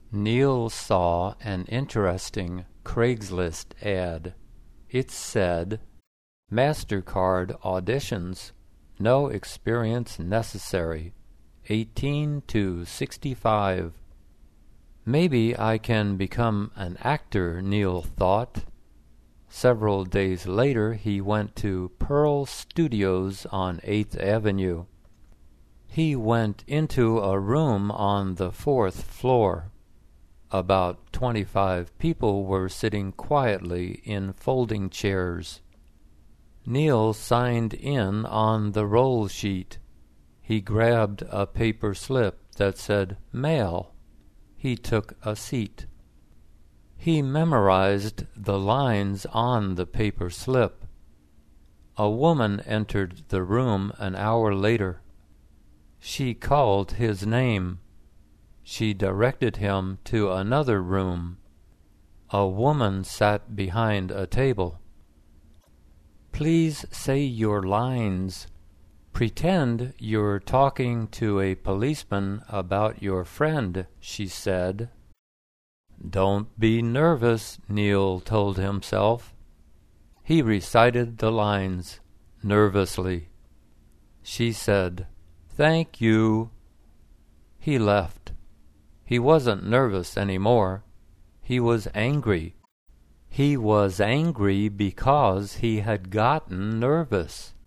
Neil saw an interesting Craigslist ad. It said, "MasterCard auditions, no experience necessary, 18 to 65. Maybe I can become an actor, Neil thought. Several days later he went to Pearl Studios on 8th Avenue. He went into a room on the 4th floor. About 25 people were sitting quietly in folding chairs. Neil signed in on the roll sheet. He grabbed a paper slip that said mail. He took a seat. He memorized the lines on the paper slip. A woman entered the room an hour later. She called his name. She directed him to another room. A woman sat behind a table. "Please say your lines. Pretend you're talking to a policeman about your friend," she said. "Don't be nervous," Neil told himself. He recited the lines nervously. She said, "Thank you." He left. He wasn't nervous anymore. He was angry. He was angry because he had gotten nervous.